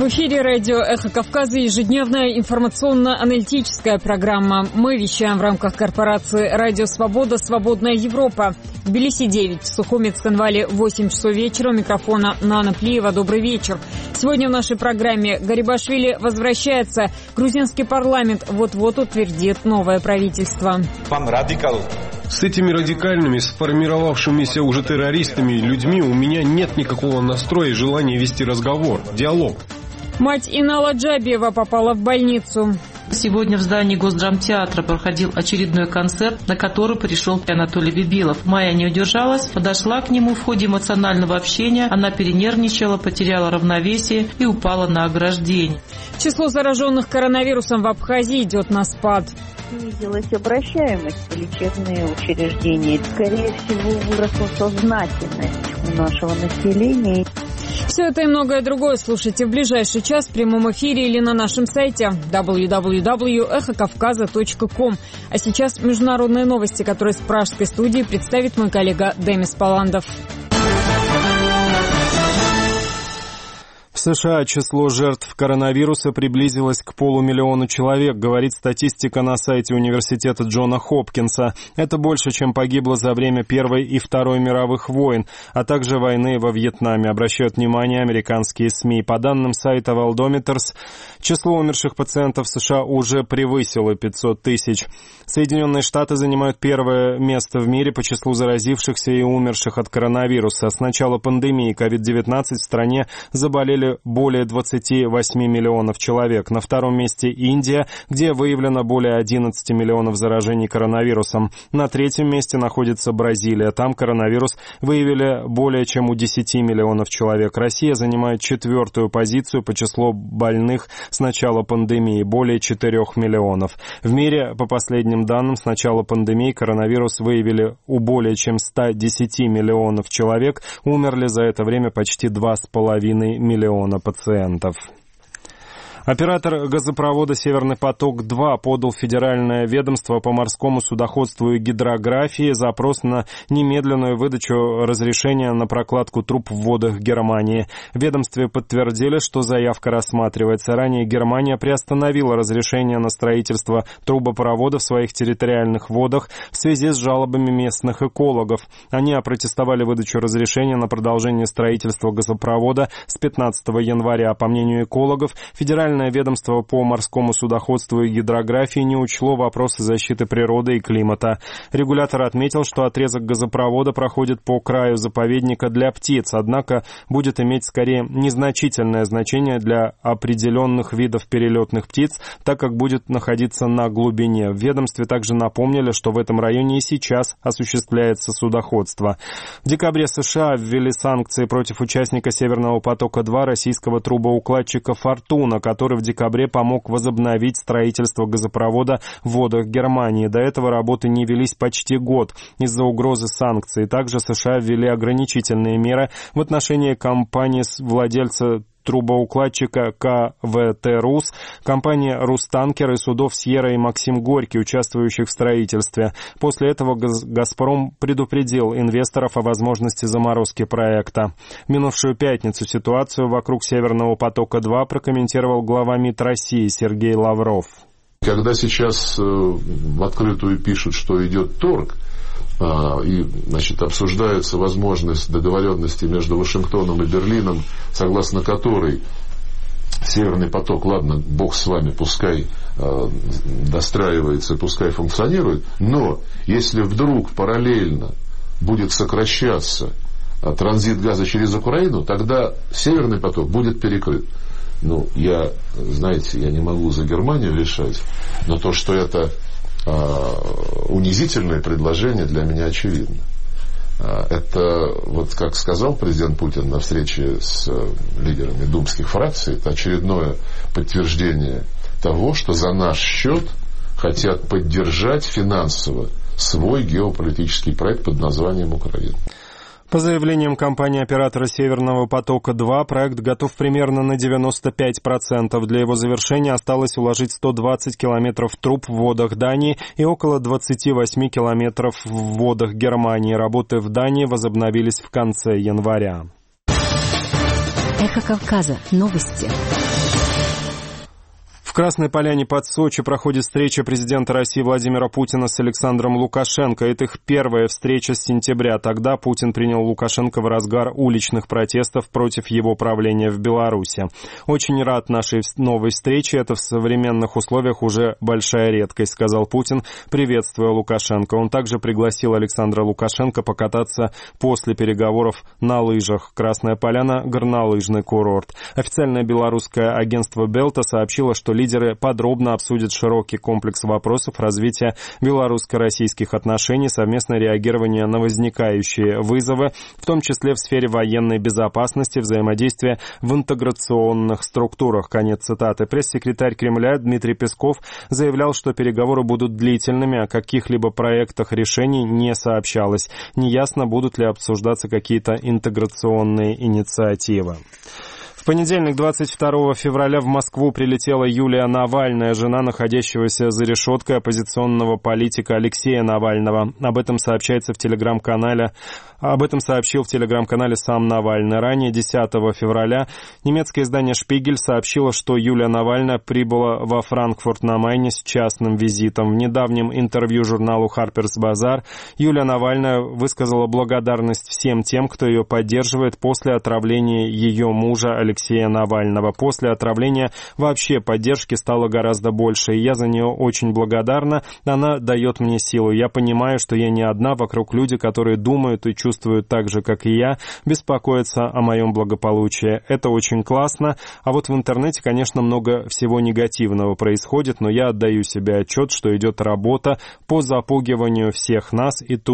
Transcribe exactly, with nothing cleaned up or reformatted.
В эфире радио «Эхо Кавказа» ежедневная информационно-аналитическая программа. Мы вещаем в рамках корпорации «Радио Свобода. Свободная Европа». В Тбилиси девять, в Сухуми, Цхинвале восемь часов вечера. У микрофона Нана Плиева. Добрый вечер. Сегодня в нашей программе Гарибашвили возвращается. Грузинский парламент вот-вот утвердит новое правительство. Пан радикал. С этими радикальными, сформировавшимися уже террористами людьми у меня нет никакого настроя и желания вести разговор, диалог. Мать Инала Джабиева попала в больницу. Сегодня в здании Госдрамтеатра проходил очередной концерт, на который пришел Анатолий Бибилов. Майя не удержалась, подошла к нему в ходе эмоционального общения. Она перенервничала, потеряла равновесие и упала на ограждение. Число зараженных коронавирусом в Абхазии идет на спад. Снизилась обращаемость в лечебные учреждения. Скорее всего, выросла сознательность у нашего населения. Все это и многое другое слушайте в ближайший час в прямом эфире или на нашем сайте дабл ю дабл ю дабл ю точка эхо кавказа точка ком. А сейчас международные новости, которые с пражской студии представит мой коллега Демис Паландов. В США число жертв коронавируса приблизилось к полумиллиону человек, говорит статистика на сайте университета Джона Хопкинса. Это больше, чем погибло за время Первой и Второй мировых войн, а также войны во Вьетнаме, обращают внимание американские СМИ. По данным сайта Worldometers, число умерших пациентов в США уже превысило пятьсот тысяч. Соединенные Штаты занимают первое место в мире по числу заразившихся и умерших от коронавируса. С начала пандемии ковид девятнадцать в стране заболели более двадцати восьми миллионов человек. На втором месте Индия, где выявлено более одиннадцати миллионов заражений коронавирусом. На третьем месте находится Бразилия. Там коронавирус выявили более чем у десяти миллионов человек. Россия занимает четвертую позицию по числу больных с начала пандемии, более четырех миллионов. В мире, по последним данным, с начала пандемии коронавирус выявили у более чем ста десяти миллионов человек. Умерли за это время почти два с половиной миллиона пациентов. Оператор газопровода «Северный поток-два» подал в Федеральное ведомство по морскому судоходству и гидрографии запрос на немедленную выдачу разрешения на прокладку труб в водах Германии. В ведомстве подтвердили, что заявка рассматривается. Ранее Германия приостановила разрешение на строительство трубопровода в своих территориальных водах в связи с жалобами местных экологов. Они опротестовали выдачу разрешения на продолжение строительства газопровода с пятнадцатого января. По мнению экологов, Федеральное ведомство по морскому судоходству и гидрографии не учло вопросы защиты природы и климата. Регулятор отметил, что отрезок газопровода проходит по краю заповедника для птиц, однако будет иметь скорее незначительное значение для определенных видов перелетных птиц, так как будет находиться на глубине. В ведомстве также напомнили, что в этом районе и сейчас осуществляется судоходство. В декабре США ввели санкции против участника «Северного потока-два» российского трубоукладчика «Фортуна», который в декабре помог возобновить строительство газопровода в водах Германии. До этого работы не велись почти год из-за угрозы санкций. Также США ввели ограничительные меры в отношении компании-владельца трубоукладчика ка вэ тэ «Рус», компании «Рустанкер» и судов «Сьерра» и «Максим Горький», участвующих в строительстве. После этого «Газпром» предупредил инвесторов о возможности заморозки проекта. В минувшую пятницу ситуацию вокруг «Северного потока-два» прокомментировал глава МИД России Сергей Лавров. Когда сейчас в открытую пишут, что идет торг, и, значит, обсуждается возможность договоренности между Вашингтоном и Берлином, согласно которой Северный поток, ладно, бог с вами, пускай э, достраивается, пускай функционирует, но если вдруг параллельно будет сокращаться э, транзит газа через Украину, тогда Северный поток будет перекрыт. Ну, я, знаете, я не могу за Германию решать, но то, что это унизительное предложение, для меня очевидно. Это, вот как сказал президент Путин на встрече с лидерами думских фракций, это очередное подтверждение того, что за наш счет хотят поддержать финансово свой геополитический проект под названием Украина. По заявлениям компании-оператора «Северного потока-два», проект готов примерно на девяносто пять процентов. Для его завершения осталось уложить сто двадцать километров труб в водах Дании и около двадцать восемь километров в водах Германии. Работы в Дании возобновились в конце января. Эхо Кавказа. Новости. В Красной Поляне под Сочи проходит встреча президента России Владимира Путина с Александром Лукашенко. Это их первая встреча с сентября. Тогда Путин принял Лукашенко в разгар уличных протестов против его правления в Беларуси. «Очень рад нашей новой встрече. Это в современных условиях уже большая редкость», — сказал Путин, приветствуя Лукашенко. Он также пригласил Александра Лукашенко покататься после переговоров на лыжах. Красная Поляна — горнолыжный курорт. Официальное белорусское агентство «Белта» сообщило, что лидеры подробно обсудят широкий комплекс вопросов развития белорусско-российских отношений, совместное реагирование на возникающие вызовы, в том числе в сфере военной безопасности, взаимодействия в интеграционных структурах. Конец цитаты. Пресс-секретарь Кремля Дмитрий Песков заявлял, что переговоры будут длительными, о каких-либо проектах решений не сообщалось. Неясно, будут ли обсуждаться какие-то интеграционные инициативы. В понедельник, двадцать второго февраля, в Москву прилетела Юлия Навальная, жена находящегося за решеткой оппозиционного политика Алексея Навального. Об этом сообщается в телеграм-канале, об этом сообщил в телеграм-канале сам Навальный. Ранее, десятого февраля, немецкое издание «Шпигель» сообщило, что Юлия Навальная прибыла во Франкфурт на Майне с частным визитом. В недавнем интервью журналу Harper's Bazaar Юлия Навальная высказала благодарность всем тем, кто ее поддерживает после отравления ее мужа Алексея Алексея Навального. После отравления вообще поддержки стало гораздо больше, и я за нее очень благодарна. Она дает мне силу. Я понимаю, что я не одна, вокруг люди, которые думают и чувствуют так же, как и я, беспокоятся о моем благополучии. Это очень классно. А вот в интернете, конечно, много всего негативного происходит, но я отдаю себе отчет, что идет работа по запугиванию всех нас, и тут